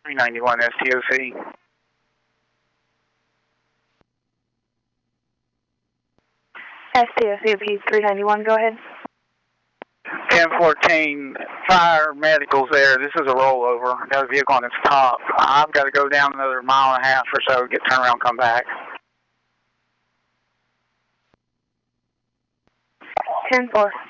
391 STOC. STOC, P 391, go ahead. 1014, fire medicals there. This is a rollover. Got a vehicle on its top. I've got to go down another mile and a half or so, get turned around, come back. 10-4,